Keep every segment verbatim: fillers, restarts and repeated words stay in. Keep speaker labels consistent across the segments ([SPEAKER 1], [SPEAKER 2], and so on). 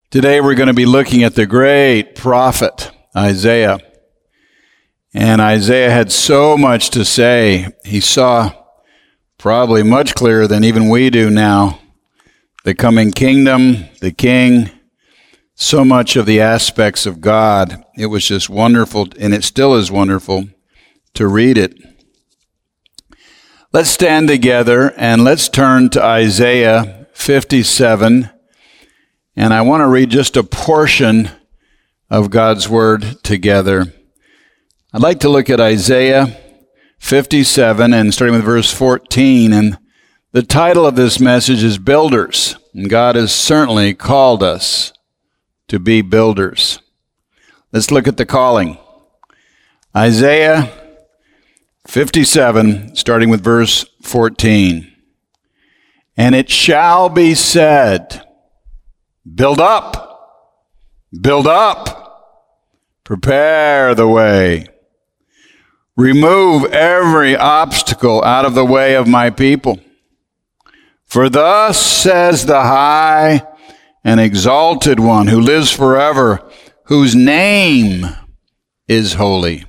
[SPEAKER 1] Today we're going to be looking at the great prophet Isaiah. And Isaiah had so much to say. He saw probably much clearer than even we do now the coming kingdom, the king, so much of the aspects of God. It was just wonderful, and it still is wonderful to read it. Let's stand together and let's turn to Isaiah fifty-seven. And I want to read just a portion of God's word together. I'd like to look at Isaiah fifty-seven and starting with verse fourteen. And the title of this message is Builders. And God has certainly called us to be builders. Let's look at the calling. Isaiah fifty-seven, starting with verse fourteen. And it shall be said, build up, build up, prepare the way. Remove every obstacle out of the way of my people. For thus says the high and exalted one who lives forever, whose name is holy.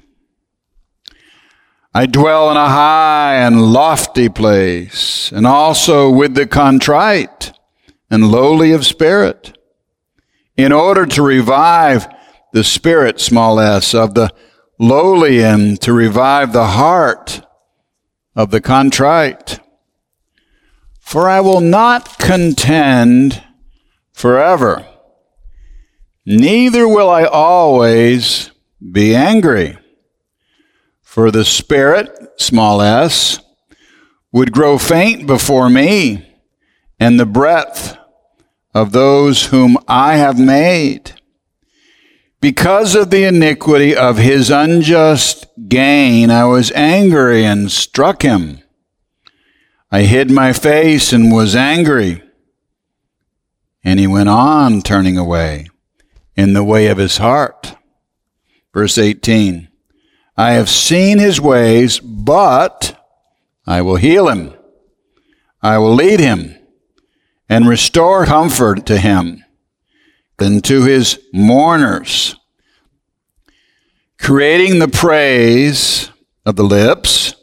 [SPEAKER 1] I dwell in a high and lofty place, and also with the contrite and lowly of spirit, in order to revive the spirit, small s, of the lowly, and to revive the heart of the contrite. For I will not contend forever, neither will I always be angry. For the spirit, small s, would grow faint before me, and the breadth of those whom I have made. Because of the iniquity of his unjust gain, I was angry and struck him. I hid my face and was angry. And he went on turning away in the way of his heart. Verse eighteen, I have seen his ways, but I will heal him. I will lead him and restore comfort to him and to his mourners, creating the praise of the lips,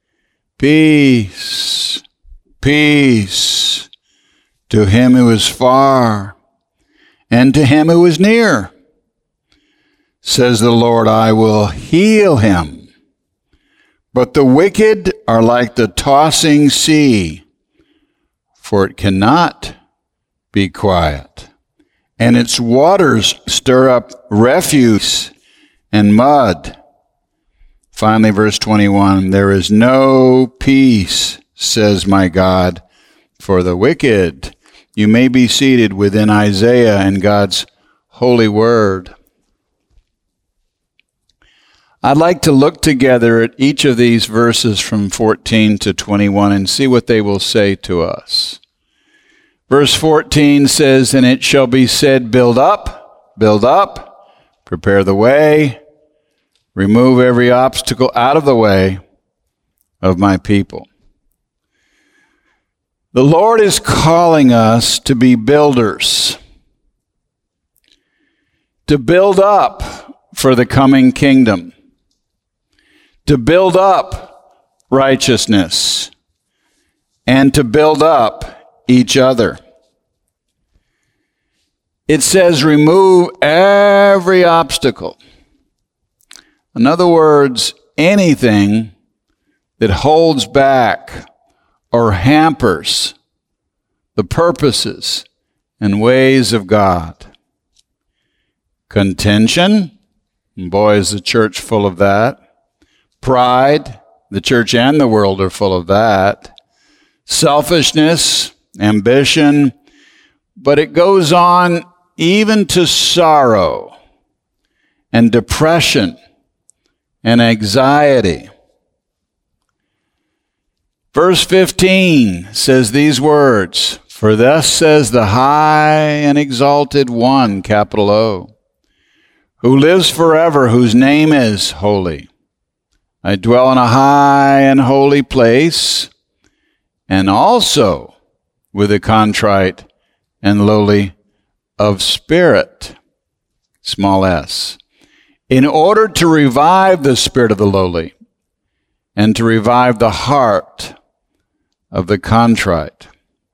[SPEAKER 1] peace, peace to him who is far and to him who is near. Says the Lord, I will heal him. But the wicked are like the tossing sea, for it cannot be quiet, and its waters stir up refuse and mud. Finally, verse twenty-one, there is no peace, says my God, for the wicked. You may be seated within Isaiah and God's holy word. I'd like to look together at each of these verses from fourteen to twenty-one and see what they will say to us. Verse fourteen says, and it shall be said, build up, build up, prepare the way, remove every obstacle out of the way of my people. The Lord is calling us to be builders, to build up for the coming kingdom, to build up righteousness, and to build up each other. It says, remove every obstacle. In other words, anything that holds back or hampers the purposes and ways of God. Contention, boy, is the church full of that. Pride, the church and the world are full of that. Selfishness, ambition, but it goes on even to sorrow and depression and anxiety. Verse fifteen says these words, for thus says the high and exalted one, capital O, who lives forever, whose name is holy. I dwell in a high and holy place, and also with a contrite and lowly of spirit, small s, in order to revive the spirit of the lowly and to revive the heart of the contrite.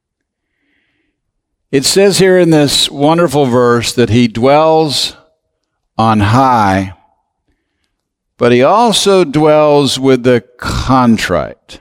[SPEAKER 1] It says here in this wonderful verse that he dwells on high, but he also dwells with the contrite.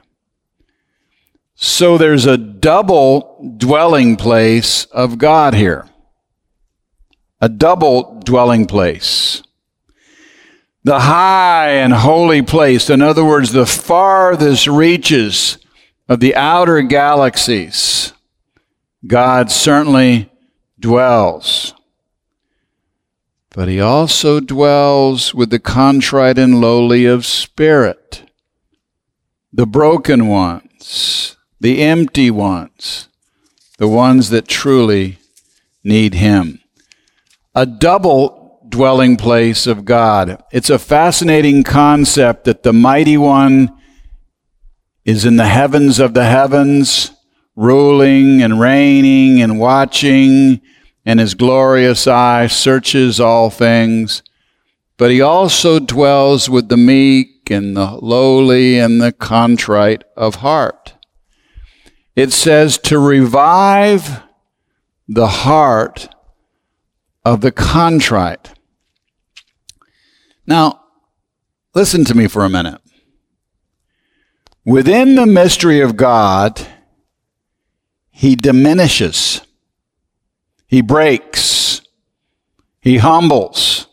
[SPEAKER 1] So there's a double dwelling place of God here. A double dwelling place. The high and holy place, in other words, the farthest reaches of the outer galaxies, God certainly dwells. But he also dwells with the contrite and lowly of spirit, the broken ones, the empty ones, the ones that truly need him. A double dwelling place of God. It's a fascinating concept that the mighty one is in the heavens of the heavens, ruling and reigning and watching, and his glorious eye searches all things. But he also dwells with the meek and the lowly and the contrite of heart. It says to revive the heart of the contrite. Now, listen to me for a minute. Within the mystery of God, he diminishes. He breaks. He humbles.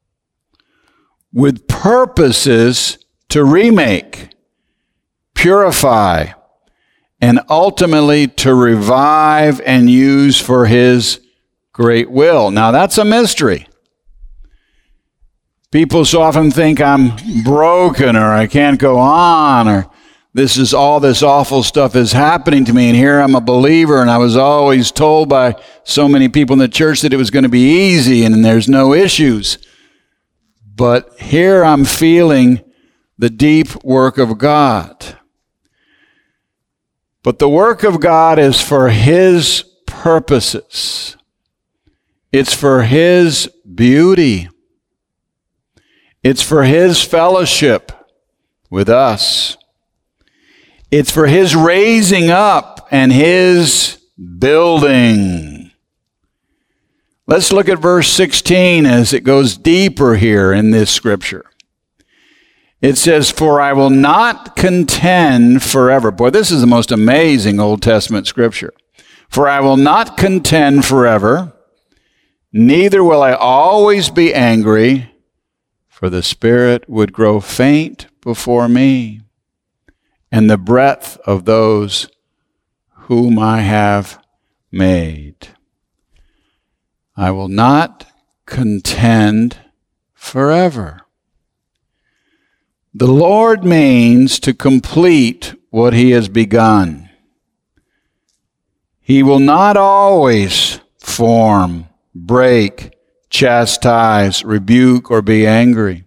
[SPEAKER 1] With purposes to remake, purify, and ultimately to revive and use for his great will. Now that's a mystery. People so often think I'm broken or I can't go on or this is all this awful stuff is happening to me, and here I'm a believer, and I was always told by so many people in the church that it was going to be easy and there's no issues. But here I'm feeling the deep work of God. But the work of God is for his purposes. It's for his beauty. It's for his fellowship with us. It's for his raising up and his building. Let's look at verse sixteen as it goes deeper here in this scripture. It says, "For I will not contend forever." Boy, this is the most amazing Old Testament scripture. "For I will not contend forever, neither will I always be angry, for the spirit would grow faint before me, and the breath of those whom I have made. I will not contend forever." The Lord means to complete what he has begun. He will not always form, break, chastise, rebuke, or be angry.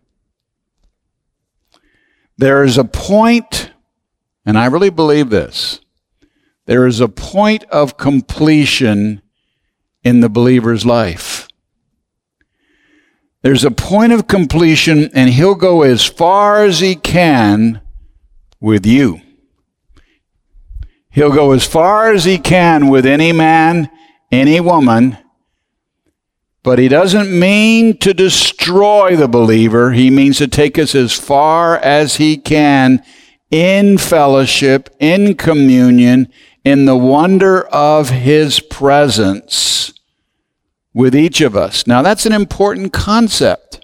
[SPEAKER 1] There is a point, and I really believe this, there is a point of completion in the believer's life. There's a point of completion, and he'll go as far as he can with you. He'll go as far as he can with any man, any woman, but he doesn't mean to destroy the believer. He means to take us as far as he can in fellowship, in communion, in the wonder of his presence with each of us. Now, that's an important concept.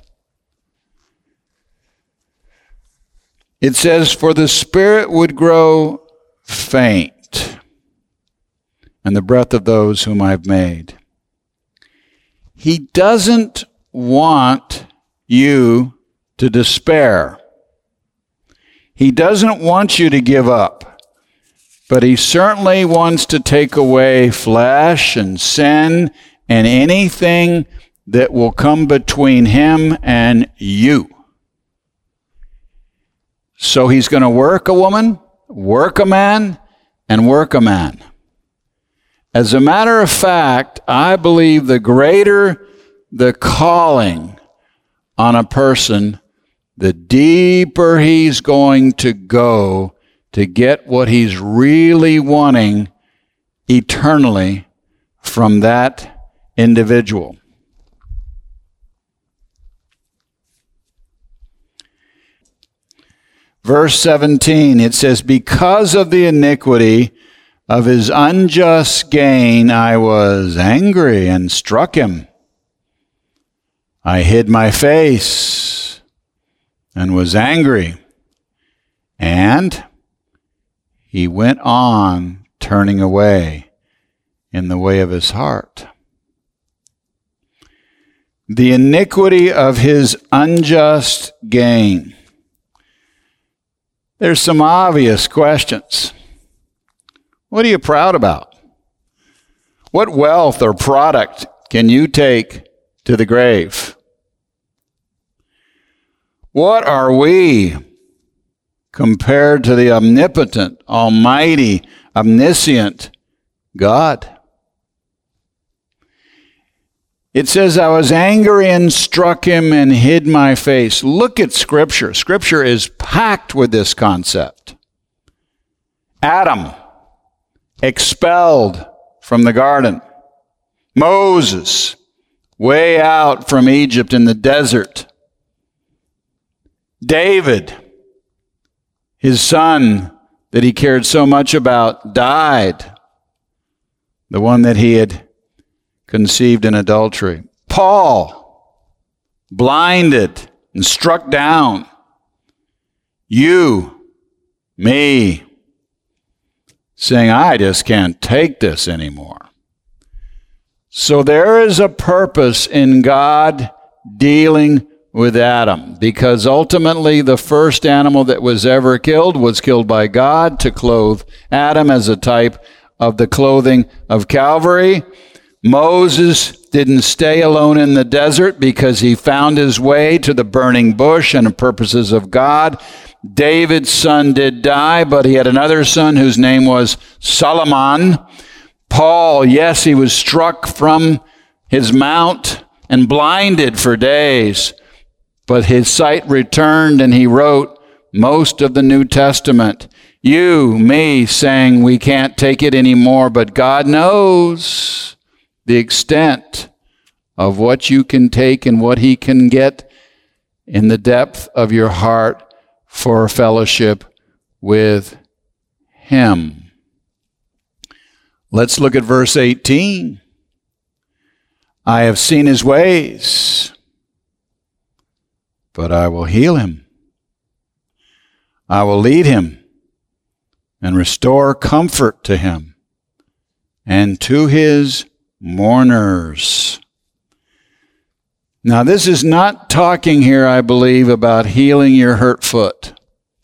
[SPEAKER 1] It says, "For the spirit would grow faint, and the breath of those whom I've made." He doesn't want you to despair. He doesn't want you to give up. But he certainly wants to take away flesh and sin and anything that will come between him and you. So he's going to work a woman, work a man, and work a man. As a matter of fact, I believe the greater the calling on a person, the deeper he's going to go to get what he's really wanting eternally from that individual. Verse seventeen, it says, because of the iniquity of his unjust gain, I was angry and struck him. I hid my face and was angry. And he went on turning away in the way of his heart. The iniquity of his unjust gain. There's some obvious questions. What are you proud about? What wealth or product can you take to the grave? What are we compared to the omnipotent, almighty, omniscient God? It says, I was angry and struck him and hid my face. Look at Scripture. Scripture is packed with this concept. Adam, expelled from the garden. Moses, way out from Egypt in the desert. David, his son that he cared so much about, died. The one that he had conceived in adultery. Paul, blinded and struck down. You, me, saying, I just can't take this anymore. So there is a purpose in God dealing with Adam, because ultimately the first animal that was ever killed was killed by God to clothe Adam as a type of the clothing of Calvary. Moses didn't stay alone in the desert because he found his way to the burning bush and the purposes of God. David's son did die, but he had another son whose name was Solomon. Paul, yes, he was struck from his mount and blinded for days, but his sight returned and he wrote most of the New Testament. You, me, saying we can't take it anymore, but God knows the extent of what you can take and what he can get in the depth of your heart for fellowship with him. Let's look at verse eighteen. I have seen his ways, but I will heal him. I will lead him and restore comfort to him and to his mourners. Now, this is not talking here, I believe, about healing your hurt foot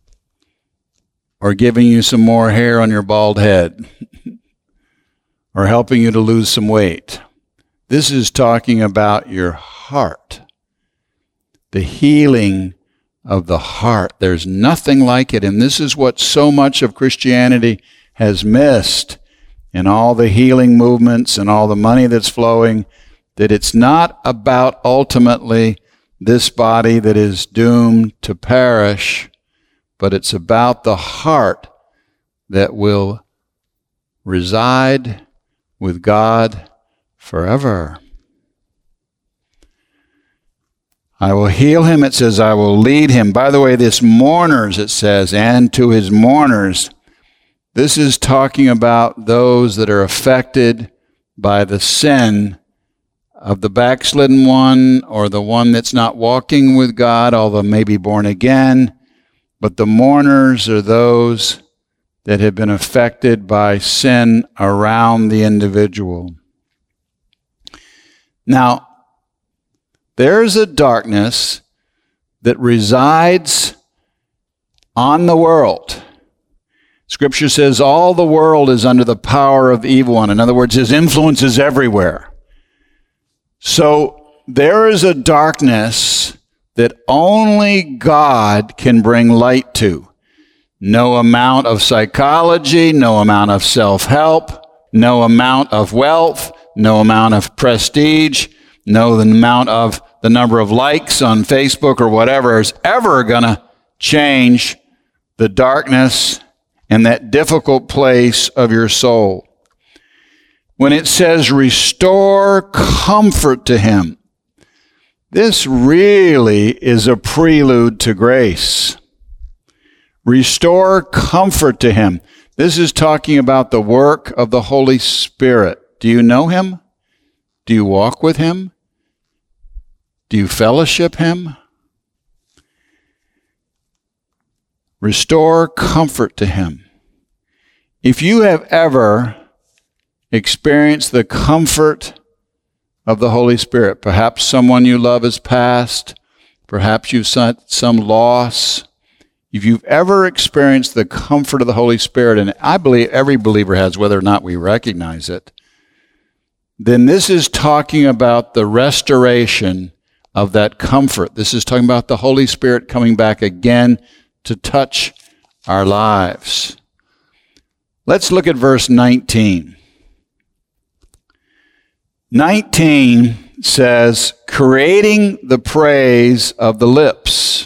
[SPEAKER 1] or giving you some more hair on your bald head or helping you to lose some weight. This is talking about your heart, the healing of the heart. There's nothing like it, and this is what so much of Christianity has missed in all the healing movements and all the money that's flowing, that it's not about ultimately this body that is doomed to perish, but it's about the heart that will reside with God forever. I will heal him, it says, I will lead him. By the way, this mourners, it says, and to his mourners. This is talking about those that are affected by the sin of the backslidden one or the one that's not walking with God, although maybe born again. But the mourners are those that have been affected by sin around the individual. Now, there's a darkness that resides on the world. Scripture says all the world is under the power of the evil one. In other words, his influence is everywhere. So there is a darkness that only God can bring light to. No amount of psychology, no amount of self-help no amount of wealth, no amount of prestige, no amount of the number of likes on Facebook or whatever is ever going to change the darkness and that difficult place of your soul. When it says restore comfort to him, this really is a prelude to grace. Restore comfort to him. This is talking about the work of the Holy Spirit. Do you know him? Do you walk with him? Do you fellowship him? Restore comfort to him. If you have ever experienced the comfort of the Holy Spirit, perhaps someone you love has passed, perhaps you've had some loss, if you've ever experienced the comfort of the Holy Spirit, and I believe every believer has, whether or not we recognize it, then this is talking about the restoration of that comfort. This is talking about the Holy Spirit coming back again to touch our lives. Let's look at verse nineteen. nineteen says, creating the praise of the lips.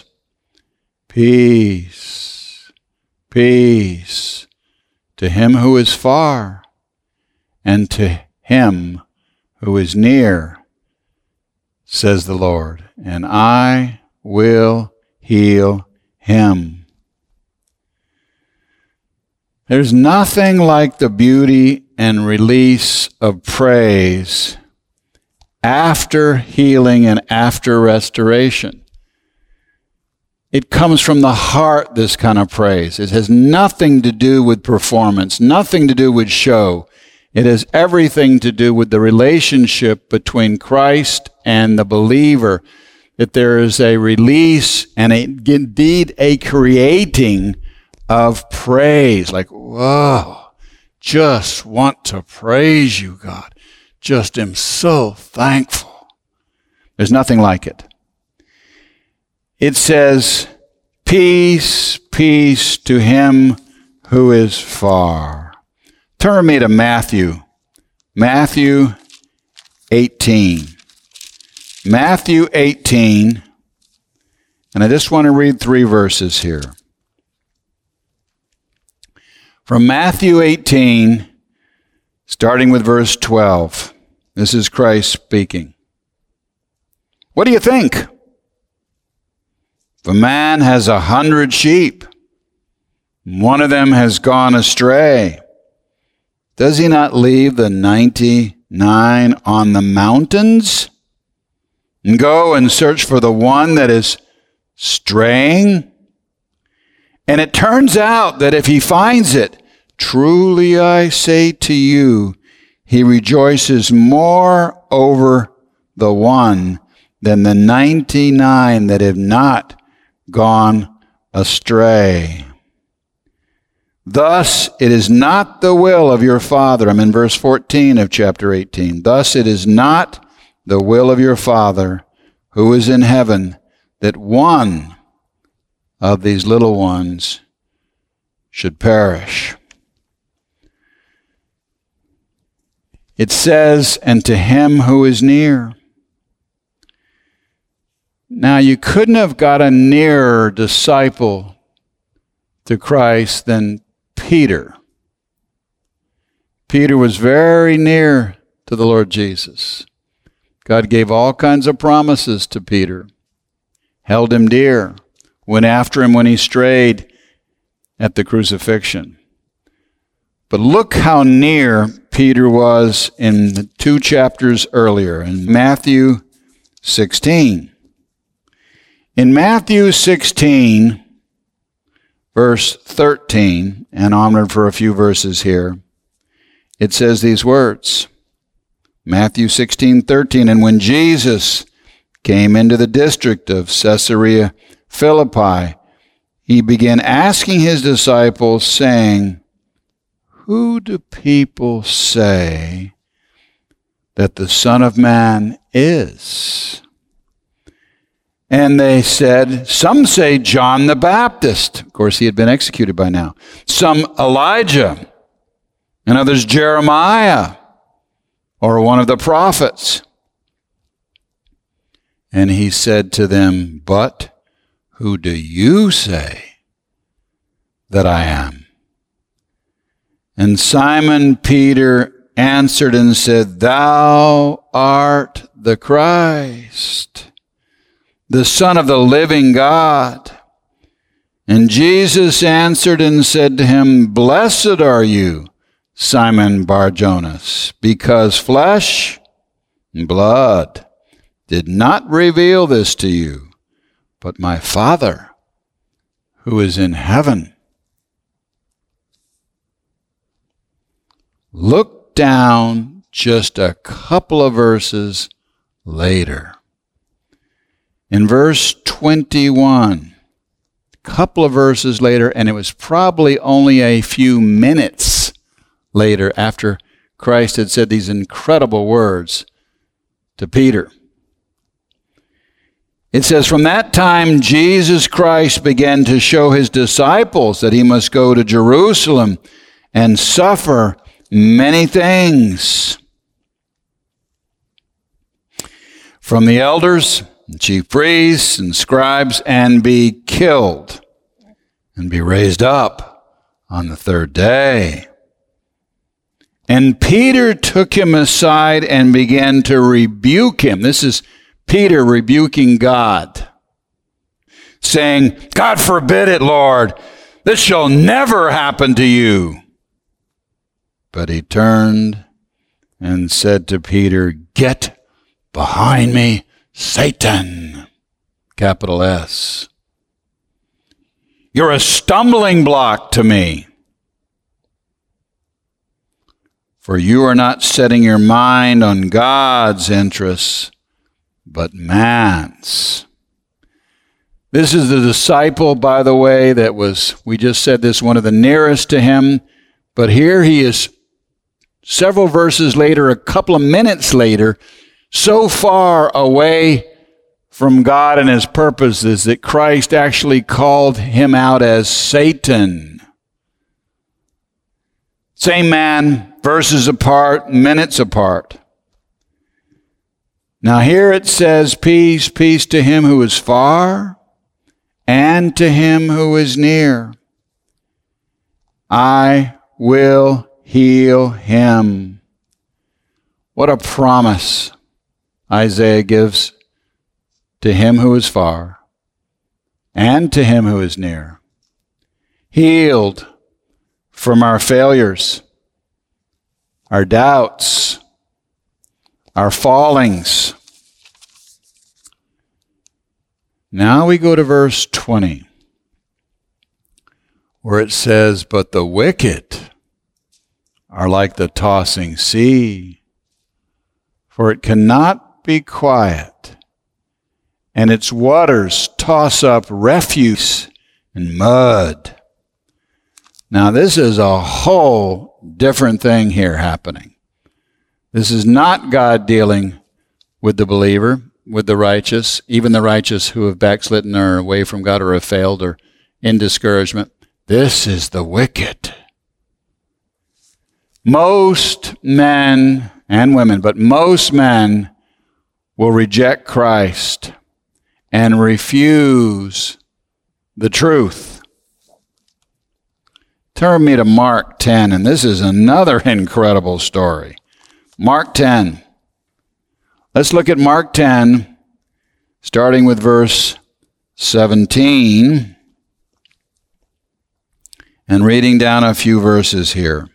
[SPEAKER 1] Peace, peace to him who is far and to him who is near, says the Lord, and I will heal him. There's nothing like the beauty and release of praise after healing and after restoration. It comes from the heart, this kind of praise. It has nothing to do with performance, nothing to do with show. It has everything to do with the relationship between Christ and the believer, that there is a release and a, indeed a creating of praise. Like, whoa, just want to praise you, God. Just am so thankful. There's nothing like it. It says, peace, peace to him who is far. Turn me to Matthew. Matthew eighteen. Matthew eighteen. And I just want to read three verses here. From Matthew eighteen, starting with verse twelve. This is Christ speaking. What do you think? If a man has a hundred sheep, one of them has gone astray, does he not leave the ninety-nine on the mountains and go and search for the one that is straying? And it turns out that if he finds it, truly I say to you, he rejoices more over the one than the ninety-nine that have not gone astray. Thus it is not the will of your Father. I'm in verse fourteen of chapter eighteen. Thus it is not the will of your Father who is in heaven that one of these little ones should perish. It says, and to him who is near. Now, you couldn't have got a nearer disciple to Christ than Peter. Peter was very near to the Lord Jesus. God gave all kinds of promises to Peter, held him dear, went after him when he strayed at the crucifixion. But look how near Peter was in the two chapters earlier, in Matthew sixteen. In Matthew sixteen, verse thirteen, and onward for a few verses here, it says these words. Matthew sixteen, thirteen, and when Jesus came into the district of Caesarea Philippi, he began asking his disciples, saying, who do people say that the Son of Man is? And they said, some say John the Baptist. Of course, he had been executed by now. Some Elijah. and others Jeremiah or one of the prophets. And he said to them, but who do you say that I am? And Simon Peter answered and said, thou art the Christ, the Son of the living God. And Jesus answered and said to him, blessed are you, Simon Bar-Jonas, because flesh and blood did not reveal this to you, but my Father who is in heaven. Look down just a couple of verses later. In verse twenty-one, a couple of verses later, and it was probably only a few minutes later after Christ had said these incredible words to Peter. It says, from that time Jesus Christ began to show his disciples that he must go to Jerusalem and suffer many things from the elders, and chief priests, and scribes, and be killed, and be raised up on the third day. And Peter took him aside and began to rebuke him. This is Peter rebuking God, saying, God forbid it, Lord. This shall never happen to you. But he turned and said to Peter, get behind me, Satan, capital S. You're a stumbling block to me. For you are not setting your mind on God's interests, but man's. This is the disciple, by the way, that was, we just said this, one of the nearest to him. But here he is several verses later, a couple of minutes later, so far away from God and his purposes that Christ actually called him out as Satan. Same man, verses apart, minutes apart. Now here it says, peace, peace to him who is far and to him who is near. I will heal him. What a promise Isaiah gives to him who is far and to him who is near. Healed from our failures, our doubts, our fallings. Now we go to verse twenty, where it says, but the wicked are like the tossing sea, for it cannot be quiet, and its waters toss up refuse and mud. Now this is a whole different thing here happening. This is not God dealing with the believer, with the righteous, even the righteous who have backslidden or away from God or have failed or in discouragement. This is the wicked. Most men and women, but most men will reject Christ and refuse the truth. Turn me to Mark ten, and this is another incredible story. Mark ten. Let's look at Mark ten, starting with verse seventeen, and reading down a few verses here.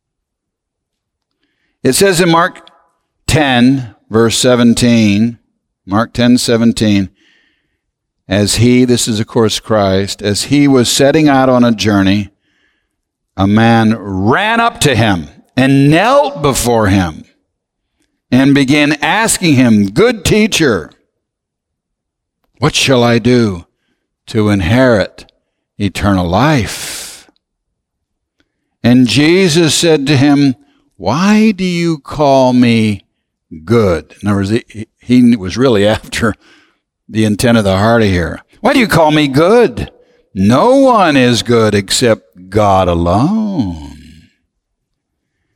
[SPEAKER 1] It says in Mark ten, verse seventeen, Mark ten, seventeen, as he, this is of course Christ, as he was setting out on a journey, a man ran up to him and knelt before him and began asking him, good teacher, what shall I do to inherit eternal life? And Jesus said to him, why do you call me good? In other words, he, he was really after the intent of the heart here. Why do you call me good? No one is good except God alone.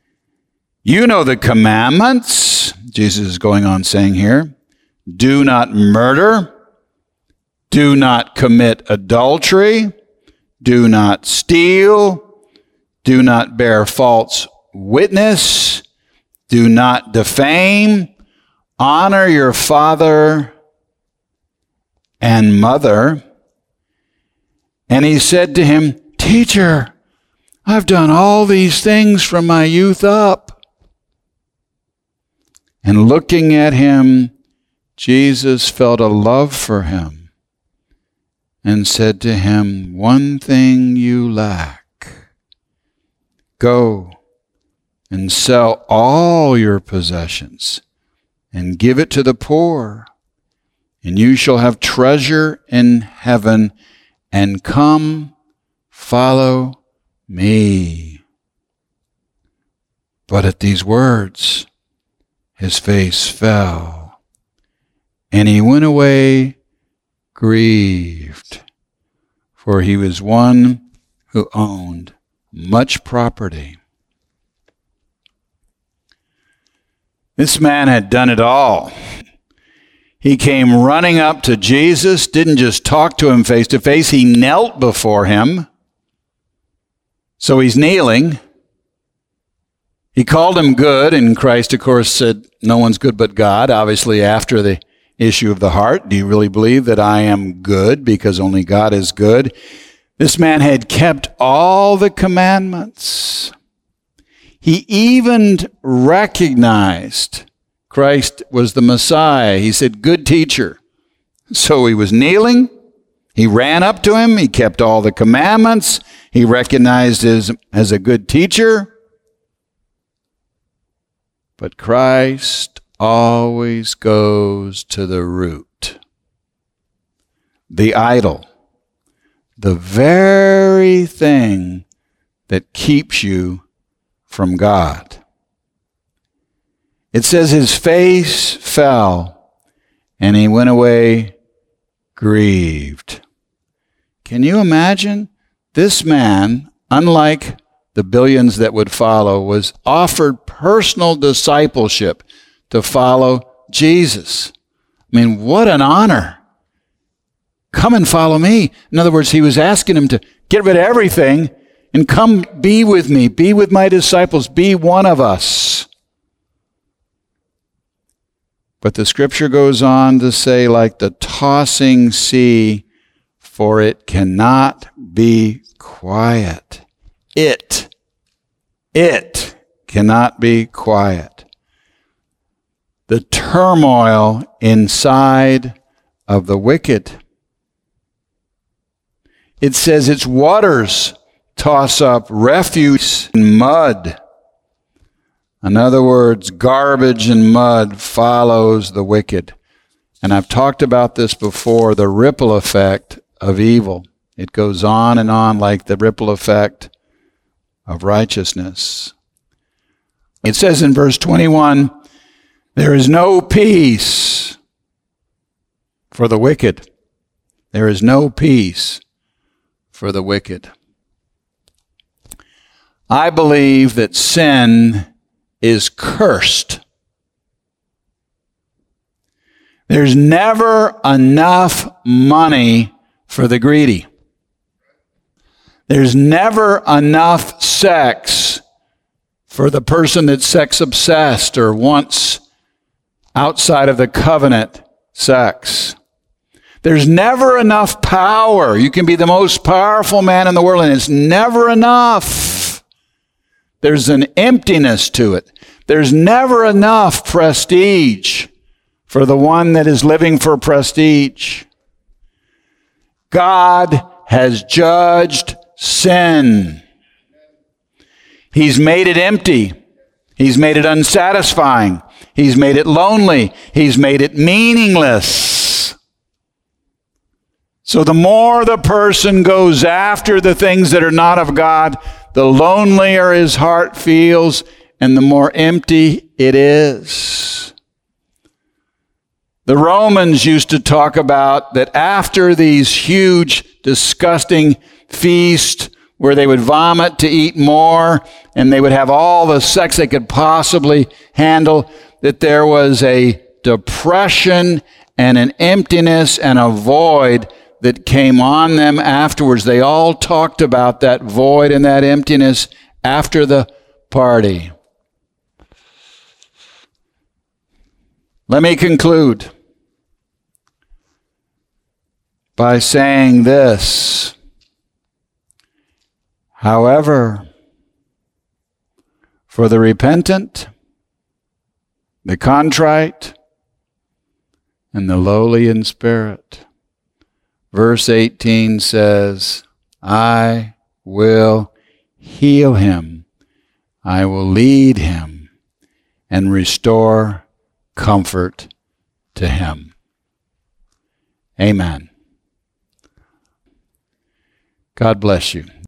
[SPEAKER 1] You know the commandments, Jesus is going on saying here. Do not murder. Do not commit adultery. Do not steal. Do not bear false witness. Do not defame. Honor your father and mother. And he said to him, Teacher, I've done all these things from my youth up. And looking at him, Jesus felt a love for him and said to him, One thing you lack. Go and sell all your possessions and give it to the poor, and you shall have treasure in heaven, and come, follow me. But at these words, his face fell, and he went away grieved, for he was one who owned much property. This man had done it all. He came running up to Jesus, didn't just talk to him face to face, he knelt before him. So he's kneeling. He called him good, and Christ, of course, said, no one's good but God, obviously after the issue of the heart. Do you really believe that I am good because only God is good? This man had kept all the commandments. He even recognized Christ was the Messiah. He said, good teacher. So he was kneeling. He ran up to him. He kept all the commandments. He recognized his as a good teacher. But Christ always goes to the root, the idol, the very thing that keeps you from God. It says his face fell and he went away grieved. Can you imagine? This man, unlike the billions that would follow, was offered personal discipleship to follow Jesus. I mean, what an honor. Come and follow me. In other words, he was asking him to get rid of everything and come be with me, be with my disciples, be one of us. But the scripture goes on to say, like the tossing sea, for it cannot be quiet. It, it cannot be quiet. The turmoil inside of the wicked. It says its waters toss up refuse and mud. In other words, garbage and mud follows the wicked. And I've talked about this before, the ripple effect of evil. It goes on and on like the ripple effect of righteousness. It says in verse twenty-one, there is no peace for the wicked. There is no peace for the wicked. I believe that sin is cursed. There's never enough money for the greedy. There's never enough sex for the person that's sex obsessed or wants outside of the covenant sex. There's never enough power. You can be the most powerful man in the world, and it's never enough. There's an emptiness to it. There's never enough prestige for the one that is living for prestige. God has judged sin. He's made it empty. He's made it unsatisfying. He's made it lonely. He's made it meaningless. So the more the person goes after the things that are not of God, the lonelier his heart feels and the more empty it is. The Romans used to talk about that after these huge, disgusting feasts where they would vomit to eat more, and they would have all the sex they could possibly handle, that there was a depression and an emptiness and a void that came on them afterwards. They all talked about that void and that emptiness after the party. Let me conclude by saying this. However, for the repentant, the contrite, and the lowly in spirit, verse eighteen says, I will heal him, I will lead him, and restore comfort to him. Amen. God bless you.